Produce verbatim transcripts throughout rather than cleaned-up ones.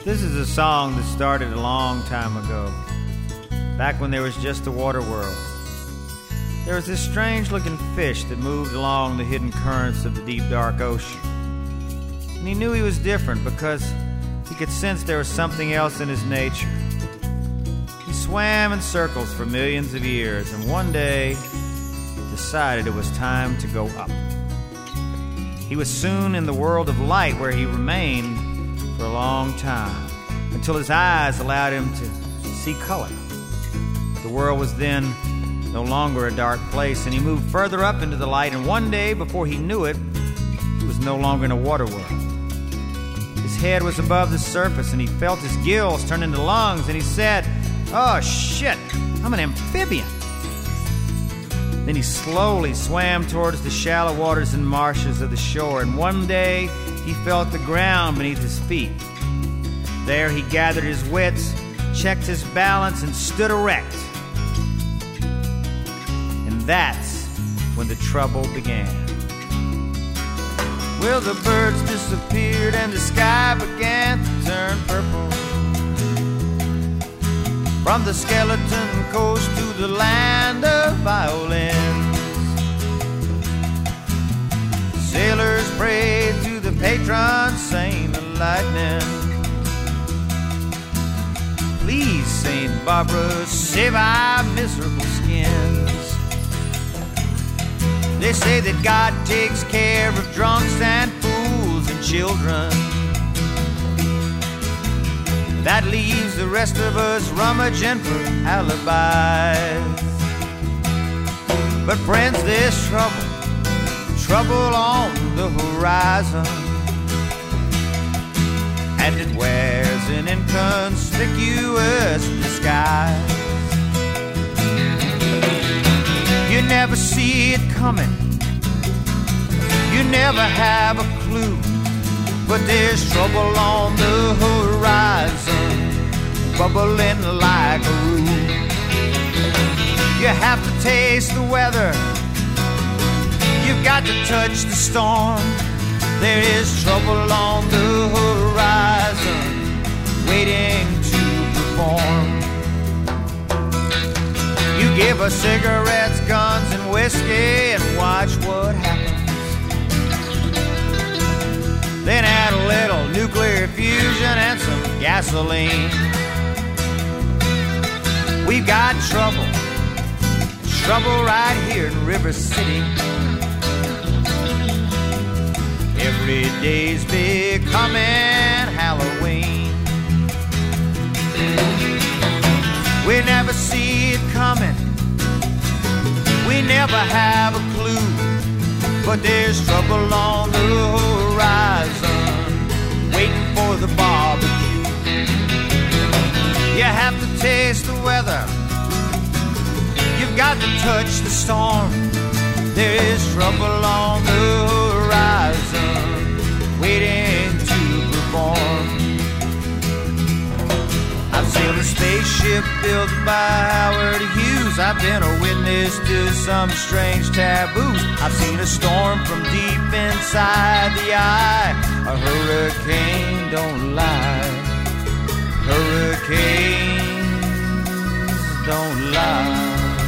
This is a song that started a long time ago, back when there was just a water world. There was this strange-looking fish that moved along the hidden currents of the deep, dark ocean. And he knew he was different because he could sense there was something else in his nature. He swam in circles for millions of years, and one day decided it was time to go up. He was soon in the world of light, where he remained for a long time, until his eyes allowed him to see color. The world was then no longer a dark place, and he moved further up into the light, and one day, before he knew it, he was no longer in a water world. His head was above the surface, and he felt his gills turn into lungs, and he said, "Oh, shit, I'm an amphibian." Then he slowly swam towards the shallow waters and marshes of the shore, and one day he felt the ground beneath his feet. There he gathered his wits, checked his balance, and stood erect. And that's when the trouble began. Well, the birds disappeared and the sky began to turn purple. From the skeleton coast to the land of violins, sailors prayed to the patron saint of lightning. Please, Saint Barbara, save our miserable skins. They say that God takes care of drunks and fools and children. That leaves the rest of us rummaging for alibis. But friends, there's trouble, trouble on the horizon, and it wears an inconspicuous disguise. You never see it coming, you never have a clue, but there's trouble on the horizon, bubbling like a roux. You have to taste the weather, you've got to touch the storm. There is trouble on the horizon, waiting to perform. You give us cigarettes, guns, and whiskey, and watch what happens. Then add a little nuclear fusion and some gasoline. We've got trouble, trouble right here in River City. Every day's becoming Halloween. We never see it coming, we never have a clue, but there's trouble on the horizon, waiting for the barbecue. You have to taste the weather, you've got to touch the storm. There is trouble on the horizon, waiting to perform. I've sailed a spaceship built by Howard Hughes. I've been a witness to some strange taboos. I've seen a storm from deep inside the eye. A hurricane don't lie. Hurricanes don't lie.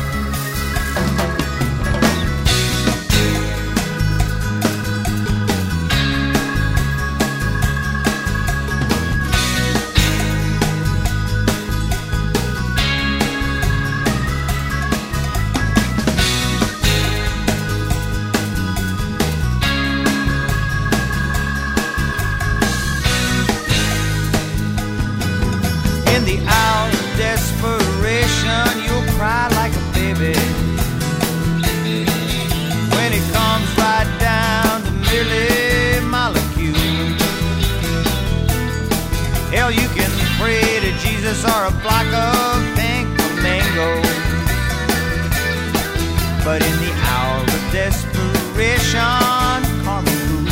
In the hour of desperation, you'll cry like a baby. When it comes right down to merely molecules, hell, you can pray to Jesus or a flock of pink flamingos. But in the hour of desperation, karma rules.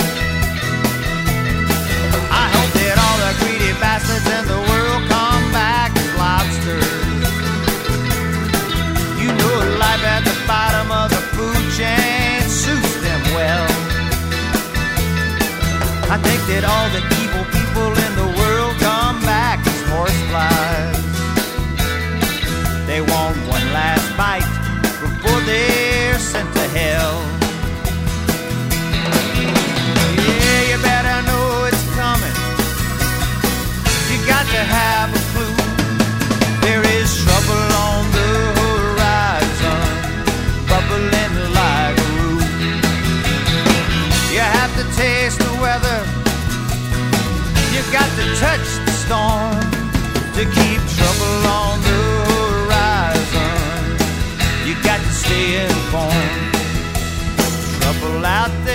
I hope that all the greedy bastards in the world come back as lobsters. You know life at the bottom of the food chain suits them well. I think that all the evil people in the world come got to have a clue. There is trouble on the horizon, bubbling like a root. You have to taste the weather, you got to touch the storm to keep trouble on the horizon. You got to stay informed. Trouble out